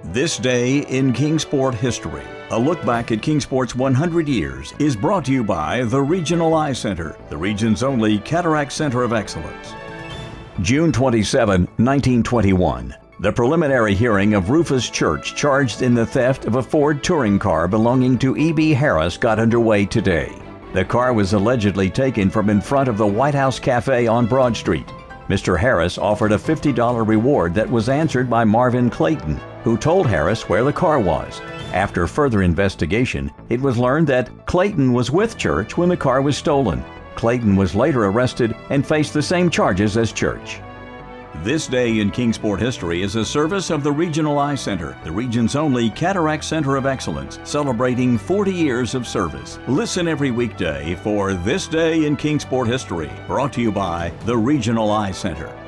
This Day in Kingsport History, a look back at Kingsport's 100 years, is brought to you by the Regional Eye Center, the region's only cataract center of excellence. June 27, 1921. The preliminary hearing of Rufus Church charged in the theft of a Ford touring car belonging to E.B. Harris got underway today. The car was allegedly taken from in front of the White House Cafe on Broad Street. Mr. Harris offered a $50 reward that was answered by Marvin Clayton, who told Harris where the car was. After further investigation, it was learned that Clayton was with Church when the car was stolen. Clayton was later arrested and faced the same charges as Church. This Day in Kingsport History is a service of the Regional Eye Center, the region's only cataract center of excellence, celebrating 40 years of service. Listen every weekday for This Day in Kingsport History, brought to you by the Regional Eye Center.